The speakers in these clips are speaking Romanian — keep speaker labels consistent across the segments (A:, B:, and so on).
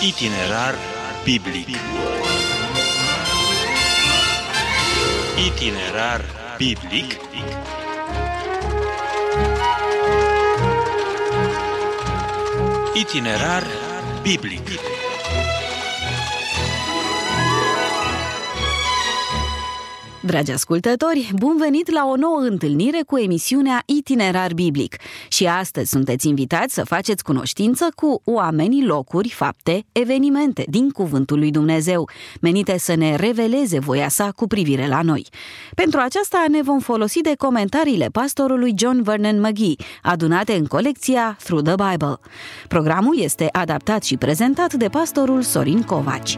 A: Itinerar biblic. Itinerar biblic. Itinerar biblic.
B: Dragi ascultători, bun venit la o nouă întâlnire cu emisiunea Itinerar Biblic. Și astăzi sunteți invitați să faceți cunoștință cu oamenii, locuri, fapte, evenimente din Cuvântul lui Dumnezeu, menite să ne reveleze voia sa cu privire la noi. Pentru aceasta ne vom folosi de comentariile pastorului John Vernon McGee, adunate în colecția Through the Bible. Programul este adaptat și prezentat de pastorul Sorin Covaci.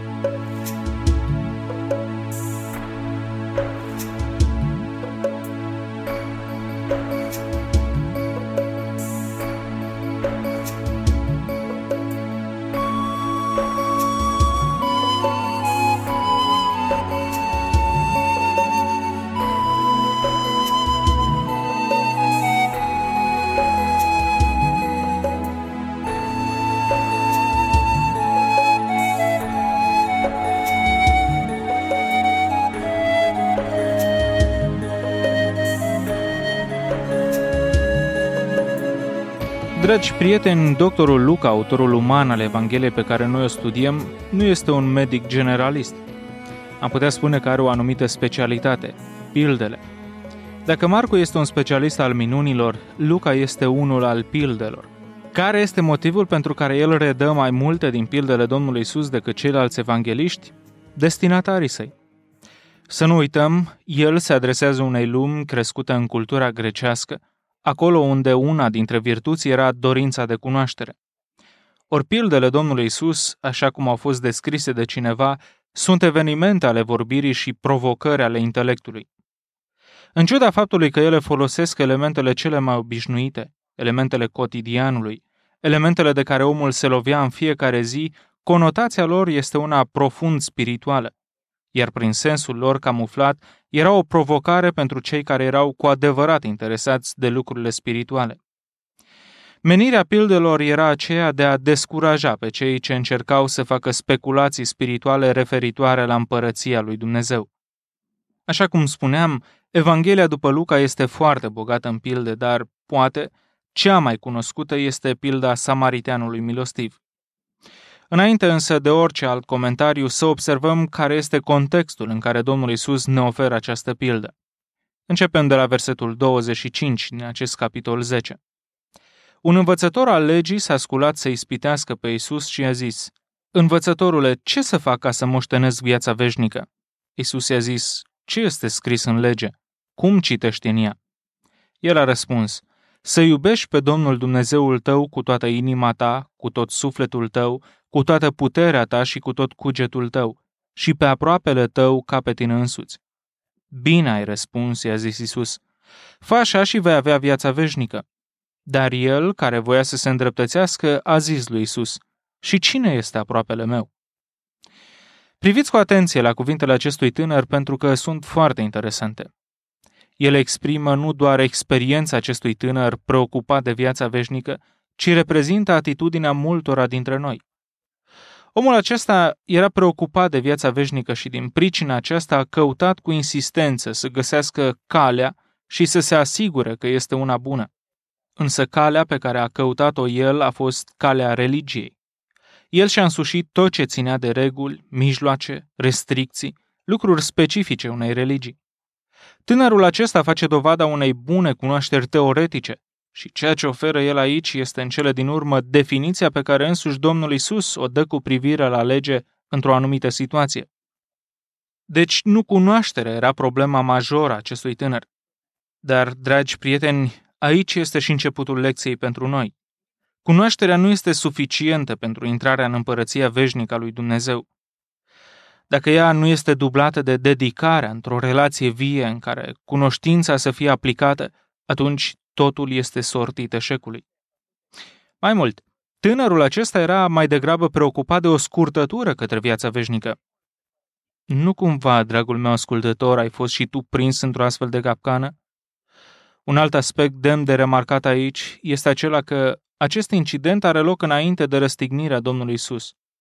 C: Dragi prieteni, doctorul Luca, autorul uman al Evangheliei pe care noi o studiem, nu este un medic generalist. Am putea spune că are o anumită specialitate, pildele. Dacă Marcu este un specialist al minunilor, Luca este unul al pildelor. Care este motivul pentru care el redă mai multe din pildele Domnului Iisus decât ceilalți evangeliști? Destinatarii săi. Să nu uităm, el se adresează unei lumi crescute în cultura grecească, acolo unde una dintre virtuți era dorința de cunoaștere. Ori pildele Domnului Iisus, așa cum au fost descrise de cineva, sunt evenimente ale vorbirii și provocări ale intelectului. În ciuda faptului că ele folosesc elementele cele mai obișnuite, elementele cotidianului, elementele de care omul se lovea în fiecare zi, conotația lor este una profund spirituală, iar prin sensul lor camuflat, era o provocare pentru cei care erau cu adevărat interesați de lucrurile spirituale. Menirea pildelor era aceea de a descuraja pe cei ce încercau să facă speculații spirituale referitoare la împărăția lui Dumnezeu. Așa cum spuneam, Evanghelia după Luca este foarte bogată în pilde, dar, poate, cea mai cunoscută este pilda Samariteanului milostiv. Înainte însă de orice alt comentariu, să observăm care este contextul în care Domnul Iisus ne oferă această pildă. Începem de la versetul 25 din acest capitol 10. Un învățător al legii s-a sculat să ispitească pe Iisus și i-a zis: „Învățătorule, ce să fac ca să moștenesc viața veșnică?” Iisus i-a zis: „Ce este scris în lege? Cum citești în ea?” El a răspuns: „Să iubești pe Domnul Dumnezeul tău cu toată inima ta, cu tot sufletul tău, cu toată puterea ta și cu tot cugetul tău, și pe aproapele tău ca pe tine însuți.” „Bine ai răspuns,” i-a zis Iisus, „fă așa și vei avea viața veșnică.” Dar el, care voia să se îndreptățească, a zis lui Iisus: „Și cine este aproapele meu?” Priviți cu atenție la cuvintele acestui tânăr pentru că sunt foarte interesante. Ele exprimă nu doar experiența acestui tânăr preocupat de viața veșnică, ci reprezintă atitudinea multora dintre noi. Omul acesta era preocupat de viața veșnică și din pricina aceasta a căutat cu insistență să găsească calea și să se asigure că este una bună. Însă calea pe care a căutat-o el a fost calea religiei. El și-a însușit tot ce ținea de reguli, mijloace, restricții, lucruri specifice unei religii. Tânărul acesta face dovada unei bune cunoașteri teoretice și ceea ce oferă el aici este în cele din urmă definiția pe care însuși Domnul Iisus o dă cu privire la lege într-o anumită situație. Deci nu cunoașterea era problema majoră a acestui tânăr. Dar, dragi prieteni, aici este și începutul lecției pentru noi. Cunoașterea nu este suficientă pentru intrarea în împărăția veșnică a lui Dumnezeu. Dacă ea nu este dublată de dedicarea într-o relație vie în care cunoștința să fie aplicată, atunci totul este sortit eșecului. Mai mult, tânărul acesta era mai degrabă preocupat de o scurtătură către viața veșnică. Nu cumva, dragul meu ascultător, ai fost și tu prins într-o astfel de capcană? Un alt aspect demn de remarcat aici este acela că acest incident are loc înainte de răstignirea Domnului Iisus,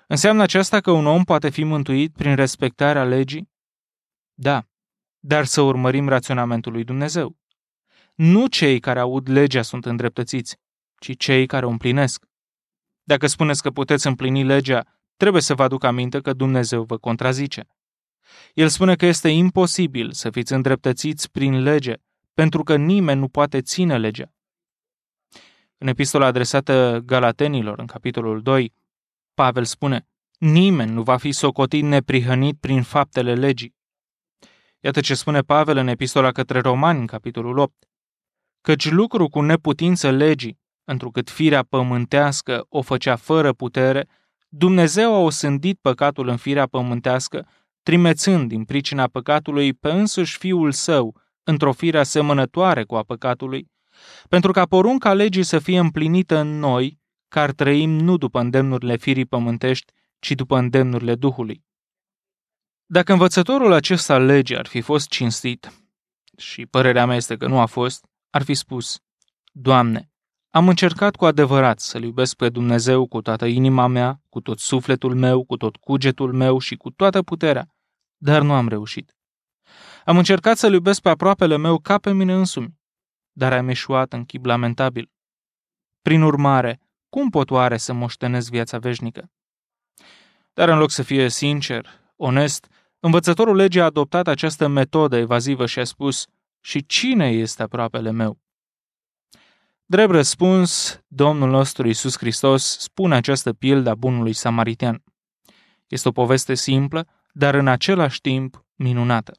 C: Înseamnă aceasta că un om poate fi mântuit prin respectarea legii? Da, dar să urmărim raționamentul lui Dumnezeu. Nu cei care aud legea sunt îndreptățiți, ci cei care o împlinesc. Dacă spuneți că puteți împlini legea, trebuie să vă aduc aminte că Dumnezeu vă contrazice. El spune că este imposibil să fiți îndreptățiți prin lege, pentru că nimeni nu poate ține legea. În epistola adresată Galatenilor, în capitolul 2, Pavel spune: nimeni nu va fi socotit neprihănit prin faptele legii. Iată ce spune Pavel în epistola către Romani, în capitolul 8. Căci lucru cu neputință legii, întrucât firea pământească o făcea fără putere, Dumnezeu a osândit păcatul în firea pământească, trimețând din pricina păcatului pe însuși Fiul Său într-o fire asemănătoare cu a păcatului, pentru ca porunca legii să fie împlinită în noi, că trăim nu după îndemnurile firii pământești, ci după îndemnurile Duhului. Dacă învățătorul acesta al legii ar fi fost cinstit, și părerea mea este că nu a fost, ar fi spus: Doamne, am încercat cu adevărat să-L iubesc pe Dumnezeu cu toată inima mea, cu tot sufletul meu, cu tot cugetul meu și cu toată puterea, dar nu am reușit. Am încercat să-L iubesc pe aproapele meu ca pe mine însumi, dar am eșuat în chip lamentabil. Prin urmare, cum pot oare să moștenesc viața veșnică? Dar în loc să fie sincer, onest, învățătorul legii a adoptat această metodă evazivă și a spus: și cine este aproapele meu? Drept răspuns, Domnul nostru Iisus Hristos spune această pildă a bunului samaritean. Este o poveste simplă, dar în același timp minunată.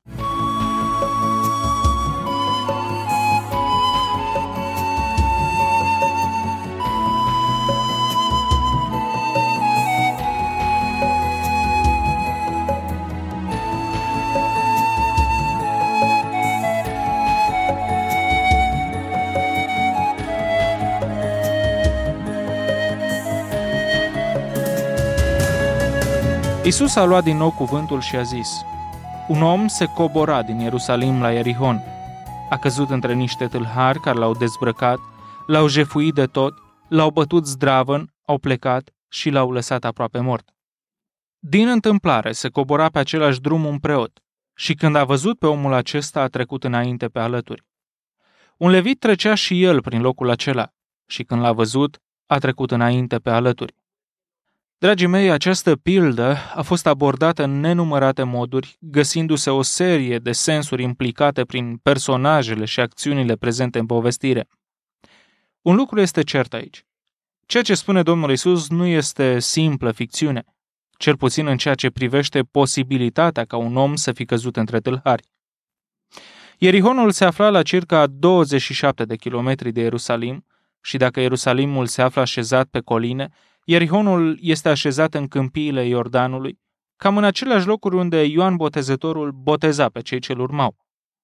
C: Iisus a luat din nou cuvântul și a zis: un om se cobora din Ierusalim la Ierihon. A căzut între niște tâlhari care l-au dezbrăcat, l-au jefuit de tot, l-au bătut zdravăn, au plecat și l-au lăsat aproape mort. Din întâmplare se cobora pe același drum un preot și când a văzut pe omul acesta a trecut înainte pe alături. Un levit trecea și el prin locul acela și când l-a văzut a trecut înainte pe alături. Dragii mei, această pildă a fost abordată în nenumărate moduri, găsindu-se o serie de sensuri implicate prin personajele și acțiunile prezente în povestire. Un lucru este cert aici. Ceea ce spune Domnul Iisus nu este simplă ficțiune, cel puțin în ceea ce privește posibilitatea ca un om să fi căzut între tâlhari. Ierihonul se afla la circa 27 de kilometri de Ierusalim și dacă Ierusalimul se află așezat pe coline, Ierihonul este așezat în câmpiile Iordanului, cam în aceleași locuri unde Ioan Botezătorul boteza pe cei ce-l urmau.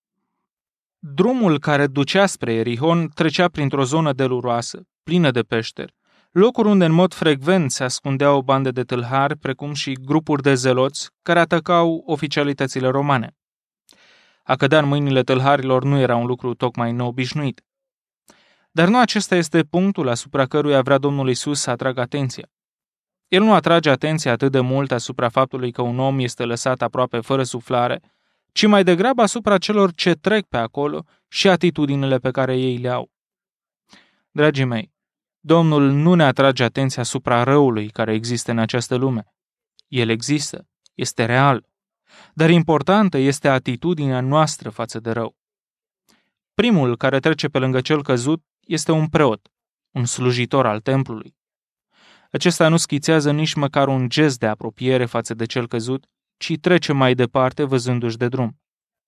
C: Drumul care ducea spre Ierihon trecea printr-o zonă deluroasă, plină de peșteri, locuri unde în mod frecvent se ascundeau bande de tâlhari, precum și grupuri de zeloți care atacau oficialitățile romane. A cădea în mâinile tâlharilor nu era un lucru tocmai neobișnuit. Dar nu acesta este punctul asupra căruia vrea Domnul Iisus să atragă atenția. El nu atrage atenția atât de mult asupra faptului că un om este lăsat aproape fără suflare, ci mai degrabă asupra celor ce trec pe acolo și atitudinile pe care ei le au. Dragii mei, Domnul nu ne atrage atenția asupra răului care există în această lume. El există, este real, dar importantă este atitudinea noastră față de rău. Primul care trece pe lângă cel căzut este un preot, un slujitor al templului. Acesta nu schițează nici măcar un gest de apropiere față de cel căzut, ci trece mai departe văzându-și de drum.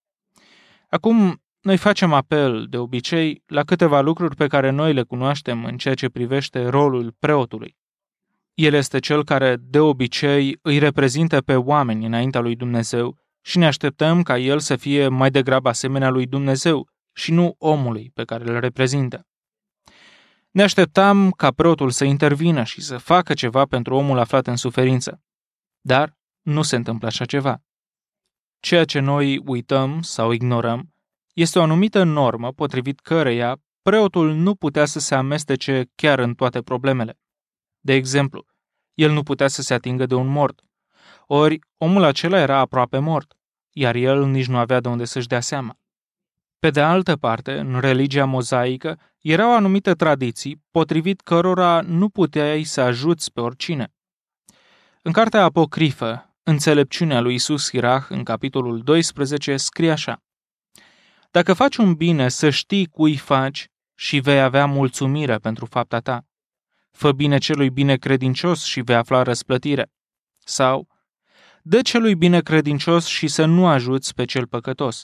C: Acum, noi facem apel, de obicei, la câteva lucruri pe care noi le cunoaștem în ceea ce privește rolul preotului. El este cel care, de obicei, îi reprezintă pe oameni înaintea lui Dumnezeu și ne așteptăm ca el să fie mai degrabă asemenea lui Dumnezeu și nu omului pe care îl reprezintă. Ne așteptam ca preotul să intervină și să facă ceva pentru omul aflat în suferință. Dar nu se întâmplă așa ceva. Ceea ce noi uităm sau ignorăm este o anumită normă potrivit căreia preotul nu putea să se amestece chiar în toate problemele. De exemplu, El nu putea să se atingă de un mort. Ori omul acela era aproape mort, iar el nici nu avea de unde să-și dea seama. Pe de altă parte, în religia mozaică erau anumite tradiții potrivit cărora nu puteai să ajuți pe oricine. În cartea apocrifă, Înțelepciunea lui Iisus Sirach, în capitolul 12, scrie așa: Dacă faci un bine, să știi cui faci și vei avea mulțumire pentru fapta ta. Fă bine celui binecredincios și vei afla răsplătire. Sau, dă celui binecredincios și să nu ajuți pe cel păcătos.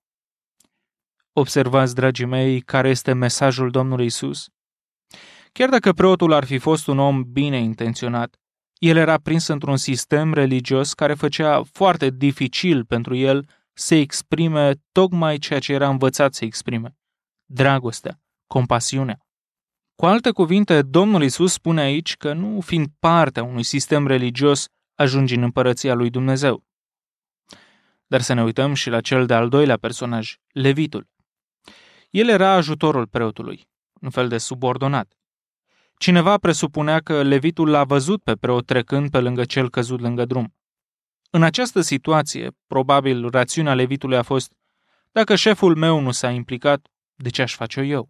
C: Observați, dragii mei, care este mesajul Domnului Iisus? Chiar dacă preotul ar fi fost un om bine intenționat, el era prins într-un sistem religios care făcea foarte dificil pentru el să exprime tocmai ceea ce era învățat să exprime: dragostea, compasiunea. Cu alte cuvinte, Domnul Iisus spune aici că nu fiind partea unui sistem religios, ajungi în împărăția lui Dumnezeu. Dar să ne uităm și la cel de-al doilea personaj, Levitul. El era ajutorul preotului, un fel de subordonat. Cineva presupunea că Levitul l-a văzut pe preot trecând pe lângă cel căzut lângă drum. În această situație, probabil rațiunea Levitului a fost: dacă șeful meu nu s-a implicat, de ce aș face-o eu?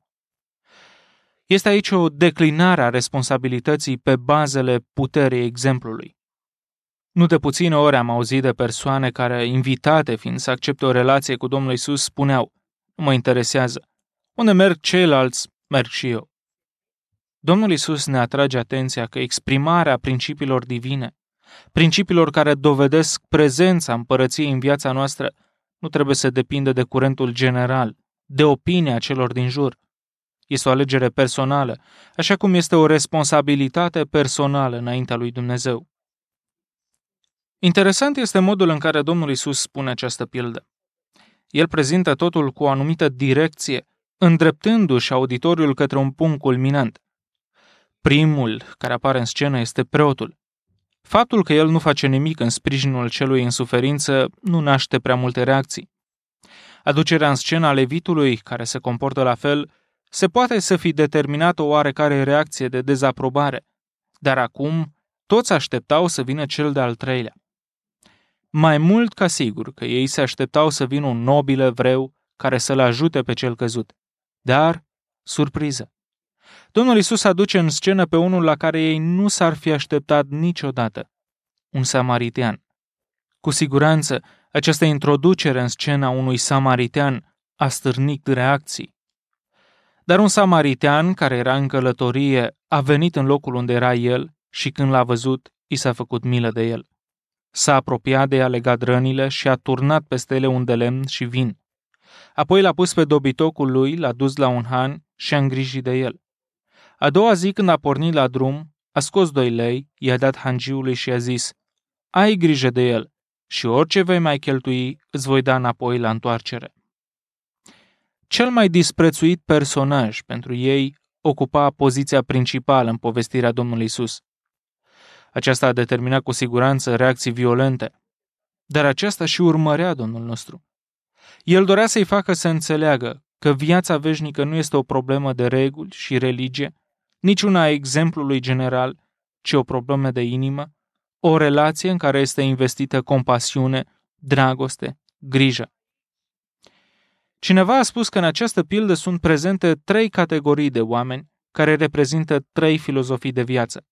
C: Este aici o declinare a responsabilității pe bazele puterii exemplului. Nu de puține ori am auzit de persoane care, invitate fiind să accepte o relație cu Domnul Iisus, spuneau: nu mă interesează. Unde merg ceilalți, merg și eu. Domnul Iisus ne atrage atenția că exprimarea principiilor divine, principiilor care dovedesc prezența împărăției în viața noastră, nu trebuie să depindă de curentul general, de opinia celor din jur. Este o alegere personală, așa cum este o responsabilitate personală înaintea lui Dumnezeu. Interesant este modul în care Domnul Iisus spune această pildă. El prezintă totul cu o anumită direcție, îndreptându-și auditoriul către un punct culminant. Primul care apare în scenă este preotul. Faptul că el nu face nimic în sprijinul celui în suferință nu naște prea multe reacții. Aducerea în scenă a Levitului, care se comportă la fel, se poate să fi determinat o oarecare reacție de dezaprobare, dar acum toți așteptau să vină cel de-al treilea. Mai mult ca sigur că ei se așteptau să vină un nobil evreu care să-l ajute pe cel căzut. Dar, surpriză! Domnul Iisus aduce în scenă pe unul la care ei nu s-ar fi așteptat niciodată: un samaritean. Cu siguranță, această introducere în scena unui samaritean a stârnit reacții. Dar un samaritean care era în călătorie a venit în locul unde era el și când l-a văzut, i s-a făcut milă de el. S-a apropiat de ea, legat rănile și a turnat peste ele un de lemn și vin. Apoi l-a pus pe dobitocul lui, l-a dus la un han și a îngrijit de el. A doua zi, când a pornit la drum, a scos 2 lei, i-a dat hangiului și i-a zis: ai grijă de el și orice vei mai cheltui, îți voi da înapoi la întoarcere. Cel mai disprețuit personaj pentru ei ocupa poziția principală în povestirea Domnului Iisus. Aceasta a determinat cu siguranță reacții violente, dar aceasta și urmărea Domnul nostru. El dorea să-i facă să înțeleagă că viața veșnică nu este o problemă de reguli și religie, nici una a exemplului general, ci o problemă de inimă, o relație în care este investită compasiune, dragoste, grijă. Cineva a spus că în această pildă sunt prezente 3 categorii de oameni care reprezintă 3 filozofii de viață.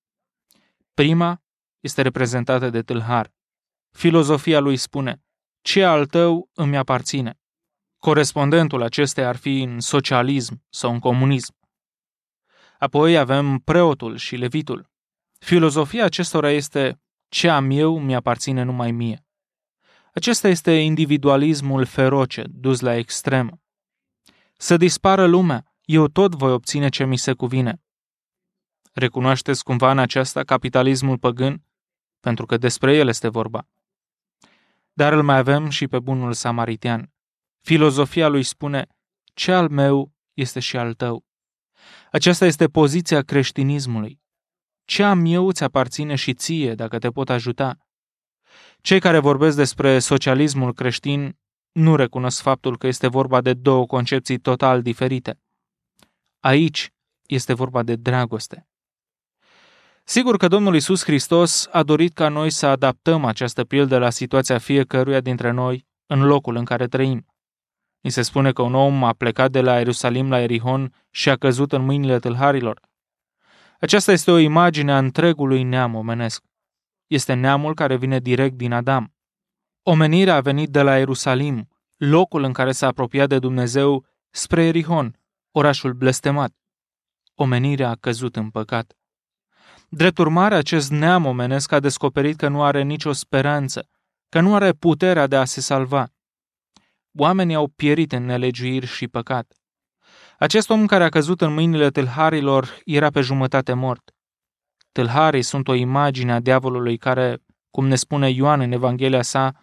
C: Prima este reprezentată de tâlhar. Filozofia lui spune: ce al tău îmi aparține. Corespondentul acesteia ar fi în socialism sau în comunism. Apoi avem preotul și levitul. Filozofia acestora este: ce am eu mi aparține numai mie. Acesta este individualismul feroce, dus la extremă. Să dispară lumea, eu tot voi obține ce mi se cuvine. Recunoașteți cumva în aceasta capitalismul păgân? Pentru că despre el este vorba. Dar îl mai avem și pe bunul samaritean. Filozofia lui spune: ce al meu este și al tău. Aceasta este poziția creștinismului. Ce am eu îți aparține și ție dacă te pot ajuta. Cei care vorbesc despre socialismul creștin nu recunosc faptul că este vorba de 2 concepții total diferite. Aici este vorba de dragoste. Sigur că Domnul Iisus Hristos a dorit ca noi să adaptăm această pildă la situația fiecăruia dintre noi în locul în care trăim. Ni se spune că un om a plecat de la Ierusalim la Erihon și a căzut în mâinile tâlharilor. Aceasta este o imagine a întregului neam omenesc. Este neamul care vine direct din Adam. Omenirea a venit de la Ierusalim, locul în care s-a apropiat de Dumnezeu, spre Erihon, orașul blestemat. Omenirea a căzut în păcat. Drept urmare, acest neam omenesc a descoperit că nu are nicio speranță, că nu are puterea de a se salva. Oamenii au pierit în nelegiuiri și păcat. Acest om care a căzut în mâinile tâlharilor era pe jumătate mort. Tâlharii sunt o imagine a diavolului care, cum ne spune Ioan în Evanghelia sa,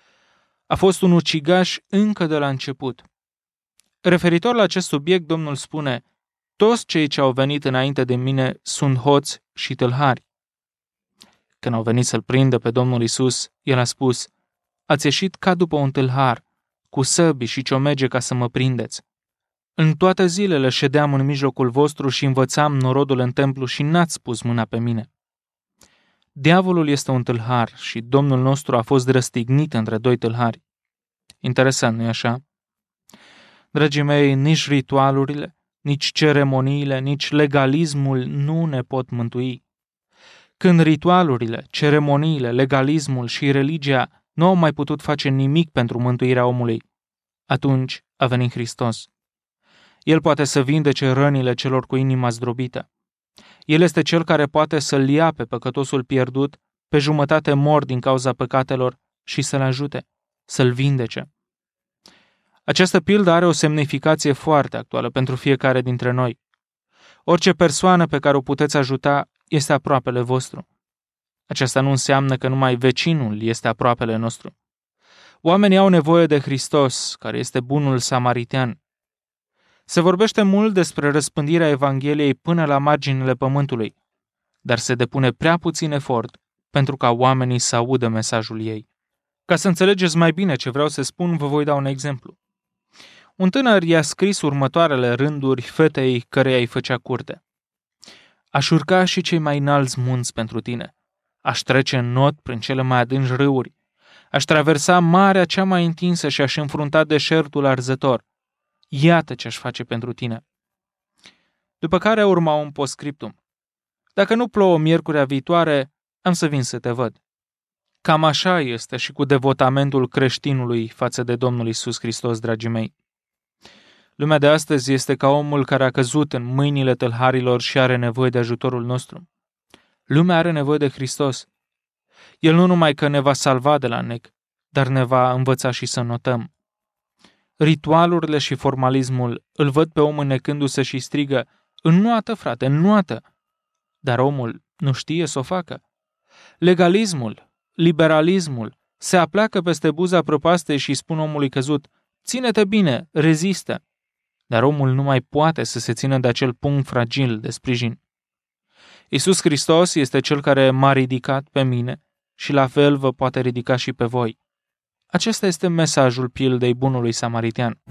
C: a fost un ucigaș încă de la început. Referitor la acest subiect, Domnul spune: toți cei ce au venit înainte de mine sunt hoți și tâlhari. Când au venit să-l prindă pe Domnul Iisus, el a spus: ați ieșit ca după un tâlhar, cu săbii și ciomege ca să mă prindeți. În toate zilele ședeam în mijlocul vostru și învățam norodul în templu și n-ați pus mâna pe mine. Diavolul este un tâlhar și Domnul nostru a fost răstignit între doi tâlhari. Interesant, nu-i așa? Dragii mei, nici ritualurile, nici ceremoniile, nici legalismul nu ne pot mântui. Când ritualurile, ceremoniile, legalismul și religia nu au mai putut face nimic pentru mântuirea omului, atunci a venit Hristos. El poate să vindece rănile celor cu inima zdrobită. El este cel care poate să-l ia pe păcătosul pierdut, pe jumătate mort din cauza păcatelor, și să-l ajute, să-l vindece. Această pildă are o semnificație foarte actuală pentru fiecare dintre noi. Orice persoană pe care o puteți ajuta este aproapele vostru. Aceasta nu înseamnă că numai vecinul este aproapele nostru. Oamenii au nevoie de Hristos, care este bunul samaritean. Se vorbește mult despre răspândirea Evangheliei până la marginile pământului, dar se depune prea puțin efort pentru ca oamenii să audă mesajul ei. Ca să înțelegeți mai bine ce vreau să spun, vă voi da un exemplu. Un tânăr i-a scris următoarele rânduri fetei căreia îi făcea curte. Aș urca și cei mai înalți munți pentru tine. Aș trece în not prin cele mai adânci râuri. Aș traversa marea cea mai întinsă și aș înfrunta deșertul arzător. Iată ce aș face pentru tine. După care urma un postscriptum. Dacă nu plouă miercurea viitoare, am să vin să te văd. Cam așa este și cu devotamentul creștinului față de Domnul Iisus Hristos, dragii mei. Lumea de astăzi este ca omul care a căzut în mâinile tâlharilor și are nevoie de ajutorul nostru. Lumea are nevoie de Hristos. El nu numai că ne va salva de la nec, dar ne va învăța și să notăm. Ritualurile și formalismul îl văd pe om înnecându-se și strigă: înnoată, frate, înnoată! Dar omul nu știe să o facă. Legalismul, liberalismul se apleacă peste buza prăpastei și spun omului căzut: ține-te bine, rezistă! Dar omul nu mai poate să se țină de acel punct fragil de sprijin. Iisus Hristos este Cel care m-a ridicat pe mine și la fel vă poate ridica și pe voi. Acesta este mesajul pildei bunului samaritean.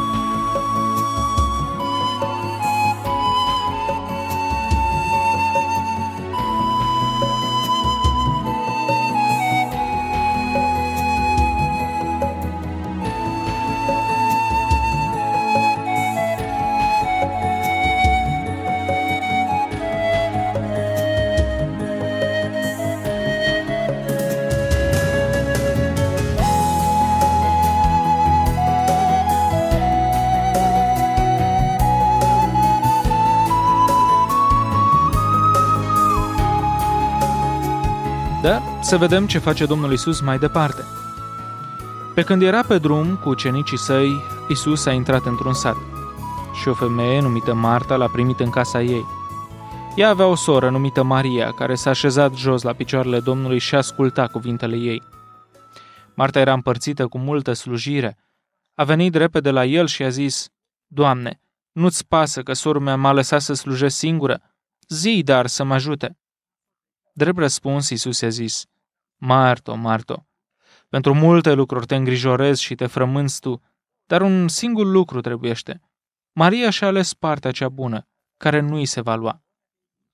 C: Dar să vedem ce face Domnul Iisus mai departe. Pe când era pe drum cu ucenicii săi, Iisus a intrat într-un sat și o femeie numită Marta l-a primit în casa ei. Ea avea o soră numită Maria, care s-a așezat jos la picioarele Domnului și asculta cuvintele ei. Marta era împărțită cu multă slujire. A venit repede la el și a zis: Doamne, nu-ți pasă că sora mea m-a lăsat să slujesc singură? Zi dar să mă ajute. Drept răspuns, Iisus i-a zis: Marto, Marto, pentru multe lucruri te îngrijorezi și te frămânți tu, dar un singur lucru trebuiește. Maria și-a ales partea cea bună, care nu îi se va lua.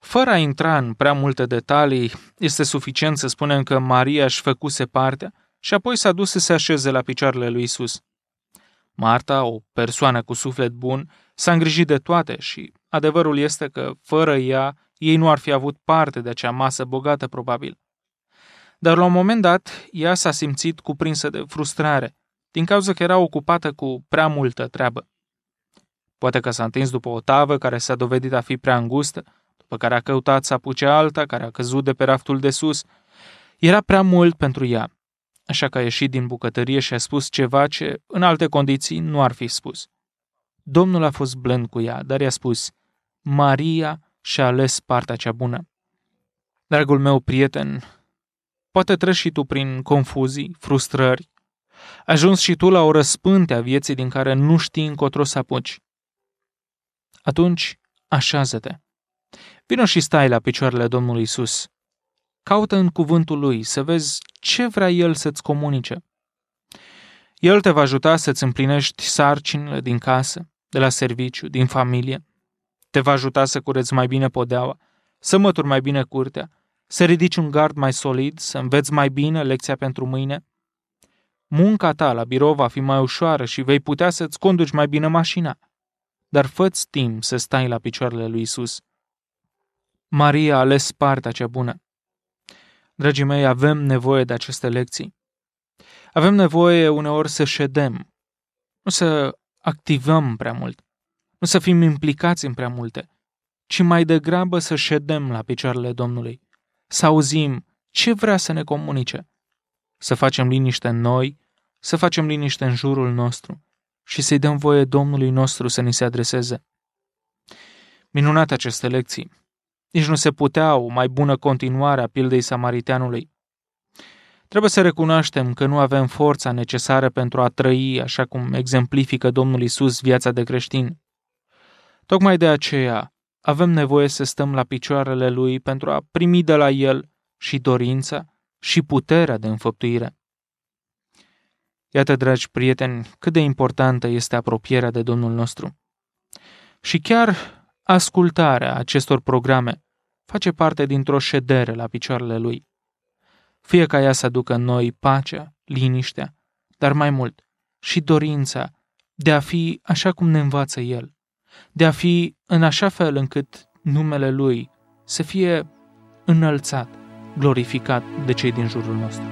C: Fără a intra în prea multe detalii, este suficient să spunem că Maria își făcuse partea și apoi s-a dus să se așeze la picioarele lui Isus. Marta, o persoană cu suflet bun, s-a îngrijit de toate și adevărul este că, fără ea, ei nu ar fi avut parte de acea masă bogată, probabil. Dar la un moment dat, ea s-a simțit cuprinsă de frustrare, din cauza că era ocupată cu prea multă treabă. Poate că s-a întins după o tavă care s-a dovedit a fi prea îngustă, după care a căutat să apuce alta, care a căzut de pe raftul de sus. Era prea mult pentru ea, așa că a ieșit din bucătărie și a spus ceva ce, în alte condiții, nu ar fi spus. Domnul a fost blând cu ea, dar i-a spus: Maria și-a ales partea cea bună. Dragul meu prieten, poate treci și tu prin confuzii, frustrări. Ajuns și tu la o răspânte a vieții din care nu știi încotro să apuci. Atunci, așează-te. Vino și stai la picioarele Domnului Isus. Caută în cuvântul Lui să vezi ce vrea El să-ți comunice. El te va ajuta să-ți împlinești sarcinile din casă, de la serviciu, din familie. Te va ajuta să cureți mai bine podeaua, să mături mai bine curtea, să ridici un gard mai solid, să înveți mai bine lecția pentru mâine. Munca ta la birou va fi mai ușoară și vei putea să-ți conduci mai bine mașina. Dar fă-ți timp să stai la picioarele lui Isus. Maria a ales partea cea bună. Dragii mei, avem nevoie de aceste lecții. Avem nevoie uneori să ședem, nu să activăm prea mult, nu să fim implicați în prea multe, ci mai degrabă să ședem la picioarele Domnului, să auzim ce vrea să ne comunice, să facem liniște în noi, să facem liniște în jurul nostru și să-i dăm voie Domnului nostru să ni se adreseze. Minunate aceste lecții! Nici nu se putea o mai bună continuare a pildei samariteanului. Trebuie să recunoaștem că nu avem forța necesară pentru a trăi așa cum exemplifică Domnul Isus viața de creștin. Tocmai de aceea avem nevoie să stăm la picioarele Lui pentru a primi de la El și dorința și puterea de înfăptuire. Iată, dragi prieteni, cât de importantă este apropierea de Domnul nostru. Și chiar ascultarea acestor programe face parte dintr-o ședere la picioarele Lui. Fie ca ea să aducă în noi pacea, liniștea, dar mai mult și dorința de a fi așa cum ne învață El, de a fi în așa fel încât numele Lui să fie înălțat, glorificat de cei din jurul nostru.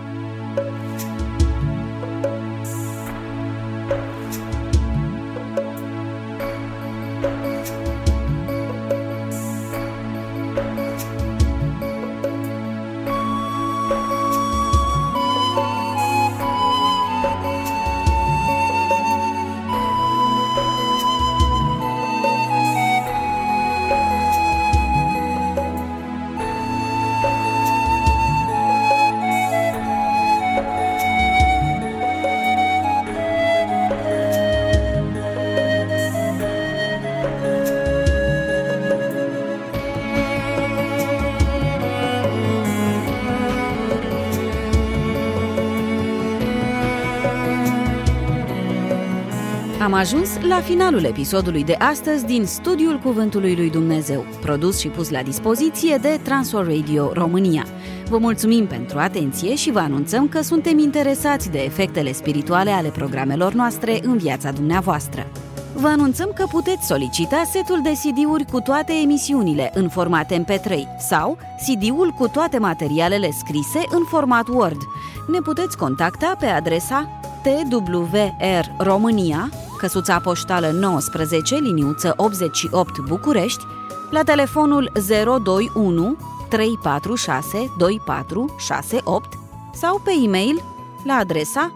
B: Am ajuns la finalul episodului de astăzi din Studiul Cuvântului lui Dumnezeu, produs și pus la dispoziție de Transworld Radio România. Vă mulțumim pentru atenție și vă anunțăm că suntem interesați de efectele spirituale ale programelor noastre în viața dumneavoastră. Vă anunțăm că puteți solicita setul de CD-uri cu toate emisiunile în format MP3 sau CD-ul cu toate materialele scrise în format Word. Ne puteți contacta pe adresa TWR România, căsuța poștală 19, liniuță 88 București, la telefonul 021 346 2468 sau pe e-mail la adresa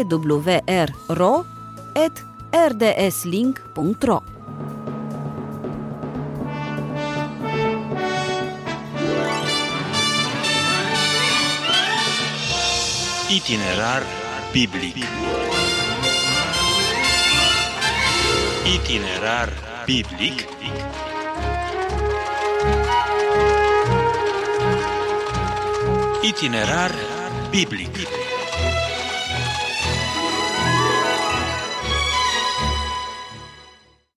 B: twrro@rdslink.ro.
A: Itinerar biblic. Itinerar biblic. Itinerar biblic.